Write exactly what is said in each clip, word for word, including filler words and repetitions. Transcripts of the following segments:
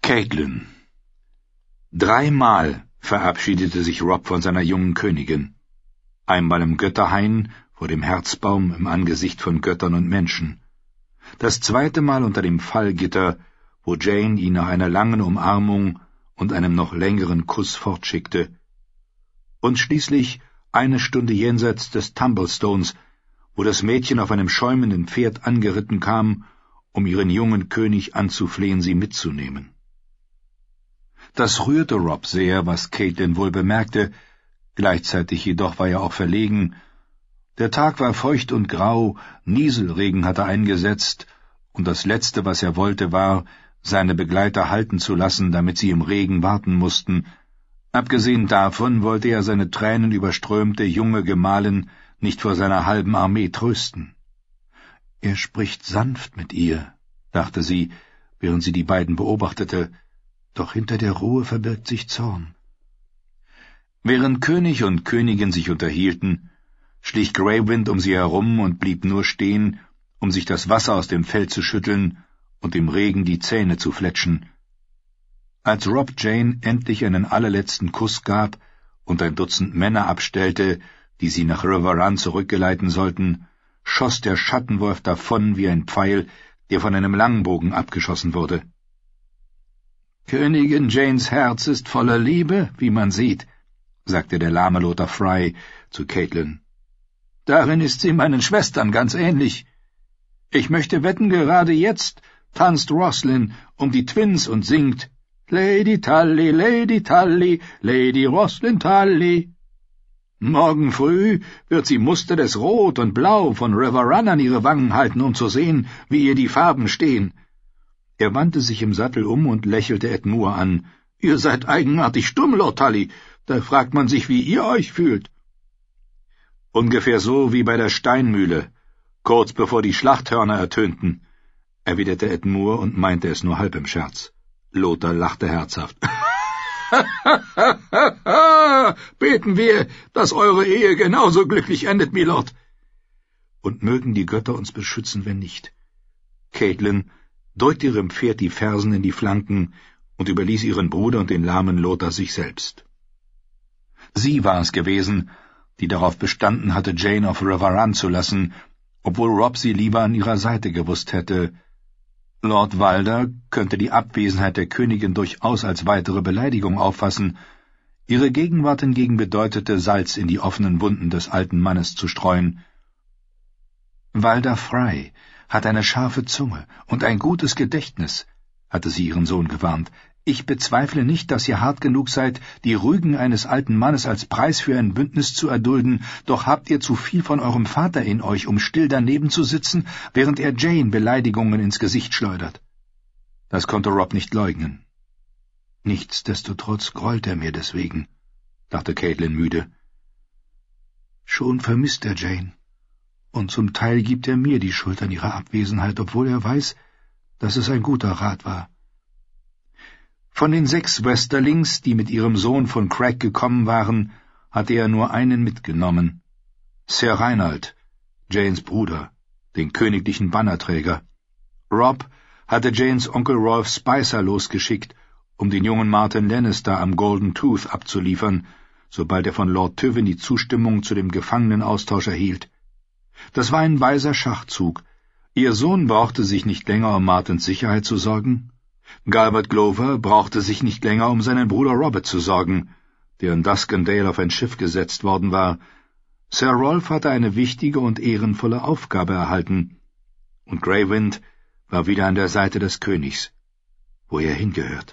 Caitlin. Dreimal verabschiedete sich Rob von seiner jungen Königin. Einmal im Götterhain, vor dem Herzbaum, im Angesicht von Göttern und Menschen. Das zweite Mal unter dem Fallgitter, wo Jane ihn nach einer langen Umarmung und einem noch längeren Kuss fortschickte. Und schließlich eine Stunde jenseits des Tumblestones, wo das Mädchen auf einem schäumenden Pferd angeritten kam, um ihren jungen König anzuflehen, sie mitzunehmen. Das rührte Rob sehr, was Caitlin wohl bemerkte, gleichzeitig jedoch war er auch verlegen. Der Tag war feucht und grau, Nieselregen hatte eingesetzt, und das Letzte, was er wollte, war, seine Begleiter halten zu lassen, damit sie im Regen warten mussten. Abgesehen davon wollte er seine tränenüberströmte junge Gemahlin nicht vor seiner halben Armee trösten. »Er spricht sanft mit ihr«, dachte sie, während sie die beiden beobachtete, »doch hinter der Ruhe verbirgt sich Zorn.« Während König und Königin sich unterhielten, schlich Greywind um sie herum und blieb nur stehen, um sich das Wasser aus dem Fell zu schütteln und im Regen die Zähne zu fletschen. Als Rob Jane endlich einen allerletzten Kuss gab und ein Dutzend Männer abstellte, die sie nach River Run zurückgeleiten sollten, schoss der Schattenwolf davon wie ein Pfeil, der von einem Langbogen abgeschossen wurde. »Königin Janes Herz ist voller Liebe, wie man sieht«, sagte der lahme Lothar Fry zu Caitlin. »Darin ist sie meinen Schwestern ganz ähnlich. Ich möchte wetten, gerade jetzt tanzt Roslin um die Twins und singt »Lady Tully, Lady Tully, Lady Roslin Tully«. Morgen früh wird sie Muster des Rot und Blau von River Run an ihre Wangen halten, um zu sehen, wie ihr die Farben stehen.« Er wandte sich im Sattel um und lächelte Ed Moore an. »Ihr seid eigenartig stumm, Lord Tully. Da fragt man sich, wie ihr euch fühlt.« »Ungefähr so wie bei der Steinmühle, kurz bevor die Schlachthörner ertönten«, erwiderte Ed Moore und meinte es nur halb im Scherz. Lothar lachte herzhaft. »Beten wir, dass eure Ehe genauso glücklich endet, Milord.« »Und mögen die Götter uns beschützen, wenn nicht.« Caitlin drückte ihrem Pferd die Fersen in die Flanken und überließ ihren Bruder und den lahmen Lothar sich selbst. Sie war es gewesen, die darauf bestanden hatte, Jane auf River Run zu lassen, obwohl Rob sie lieber an ihrer Seite gewusst hätte. Lord Walder könnte die Abwesenheit der Königin durchaus als weitere Beleidigung auffassen. Ihre Gegenwart hingegen bedeutete, Salz in die offenen Wunden des alten Mannes zu streuen. »Walder Fry hat eine scharfe Zunge und ein gutes Gedächtnis«, hatte sie ihren Sohn gewarnt. »Ich bezweifle nicht, dass ihr hart genug seid, die Rügen eines alten Mannes als Preis für ein Bündnis zu erdulden, doch habt ihr zu viel von eurem Vater in euch, um still daneben zu sitzen, während er Jane Beleidigungen ins Gesicht schleudert.« Das konnte Rob nicht leugnen. »Nichtsdestotrotz grollt er mir deswegen«, dachte Caitlin müde. »Schon vermisst er Jane, und zum Teil gibt er mir die Schuld an ihrer Abwesenheit, obwohl er weiß, dass es ein guter Rat war.« Von den sechs Westerlings, die mit ihrem Sohn von Craig gekommen waren, hatte er nur einen mitgenommen. Sir Reinald, Janes Bruder, den königlichen Bannerträger. Rob hatte Janes Onkel Rolf Spicer losgeschickt, um den jungen Martin Lannister am Golden Tooth abzuliefern, sobald er von Lord Tywin die Zustimmung zu dem Gefangenenaustausch erhielt. Das war ein weiser Schachzug. Ihr Sohn brauchte sich nicht länger um Martins Sicherheit zu sorgen. Galbert Glover brauchte sich nicht länger um seinen Bruder Robert zu sorgen, der in Duskendale auf ein Schiff gesetzt worden war. Sir Rolf hatte eine wichtige und ehrenvolle Aufgabe erhalten, und Greywind war wieder an der Seite des Königs, wo er hingehört.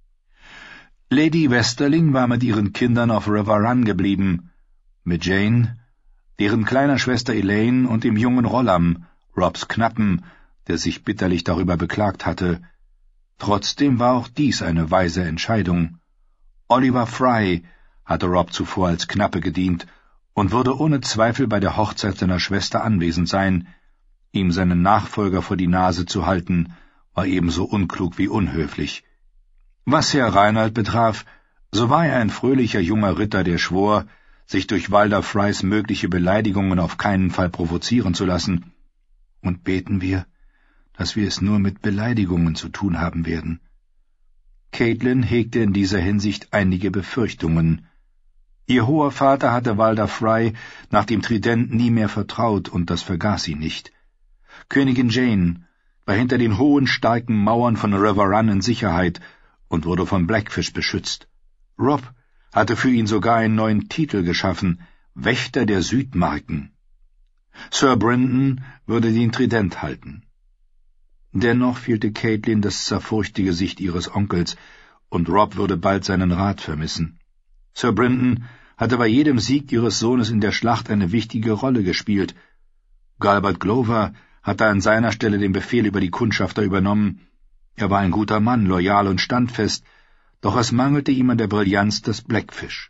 Lady Westerling war mit ihren Kindern auf River Run geblieben, mit Jane, deren kleiner Schwester Elaine und dem jungen Rollam, Robs Knappen, der sich bitterlich darüber beklagt hatte. Trotzdem war auch dies eine weise Entscheidung. Oliver Fry hatte Rob zuvor als Knappe gedient und würde ohne Zweifel bei der Hochzeit seiner Schwester anwesend sein. Ihm seinen Nachfolger vor die Nase zu halten, war ebenso unklug wie unhöflich. Was Herr Reinald betraf, so war er ein fröhlicher junger Ritter, der schwor, sich durch Walder Frys mögliche Beleidigungen auf keinen Fall provozieren zu lassen. Und beten wir, dass wir es nur mit Beleidigungen zu tun haben werden. Catelyn hegte in dieser Hinsicht einige Befürchtungen. Ihr hoher Vater hatte Walder Frey nach dem Trident nie mehr vertraut, und das vergaß sie nicht. Königin Jane war hinter den hohen, starken Mauern von River Run in Sicherheit und wurde von Blackfish beschützt. Robb hatte für ihn sogar einen neuen Titel geschaffen, Wächter der Südmarken. Sir Brynden würde den Trident halten. Dennoch fehlte Catelyn das zerfurchte Gesicht ihres Onkels, und Robb würde bald seinen Rat vermissen. Sir Brynden hatte bei jedem Sieg ihres Sohnes in der Schlacht eine wichtige Rolle gespielt. Galbert Glover hatte an seiner Stelle den Befehl über die Kundschafter übernommen. Er war ein guter Mann, loyal und standfest, doch es mangelte ihm an der Brillanz des Blackfish.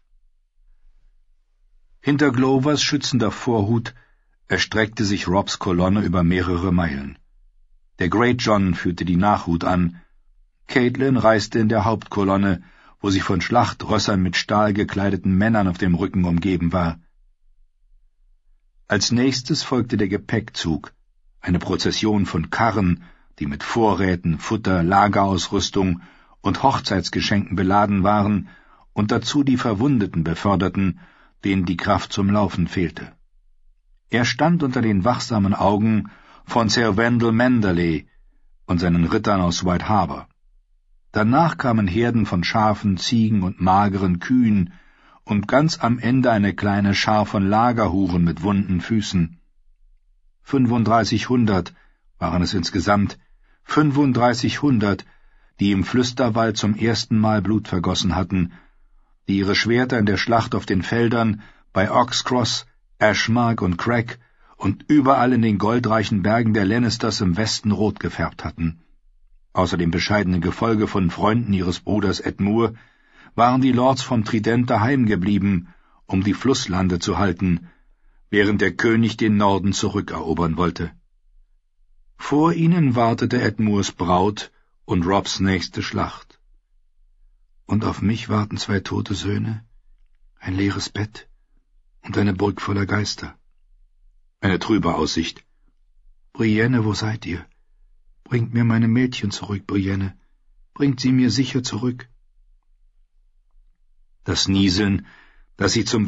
Hinter Glovers schützender Vorhut erstreckte sich Robbs Kolonne über mehrere Meilen. Der Great John führte die Nachhut an. Catelyn reiste in der Hauptkolonne, wo sie von Schlachtrössern mit Stahl gekleideten Männern auf dem Rücken umgeben war. Als nächstes folgte der Gepäckzug, eine Prozession von Karren, die mit Vorräten, Futter, Lagerausrüstung und Hochzeitsgeschenken beladen waren und dazu die Verwundeten beförderten, denen die Kraft zum Laufen fehlte. Er stand unter den wachsamen Augen von Sir Wendell Manderley und seinen Rittern aus White Harbor. Danach kamen Herden von Schafen, Ziegen und mageren Kühen und ganz am Ende eine kleine Schar von Lagerhuren mit wunden Füßen. Fünfunddreißighundert waren es insgesamt, fünfunddreißighundert, die im Flüsterwald zum ersten Mal Blut vergossen hatten, die ihre Schwerter in der Schlacht auf den Feldern bei Oxcross, Ashmark und Craig und überall in den goldreichen Bergen der Lannisters im Westen rot gefärbt hatten. Außer dem bescheidenen Gefolge von Freunden ihres Bruders Ed Moore waren die Lords vom Trident daheim geblieben, um die Flusslande zu halten, während der König den Norden zurückerobern wollte. Vor ihnen wartete Ed Moores Braut und Robbs nächste Schlacht. Und auf mich warten zwei tote Söhne, ein leeres Bett und eine Burg voller Geister. Eine trübe Aussicht. Brienne, wo seid ihr? Bringt mir meine Mädchen zurück, Brienne. Bringt sie mir sicher zurück. Das Nieseln, das sie zum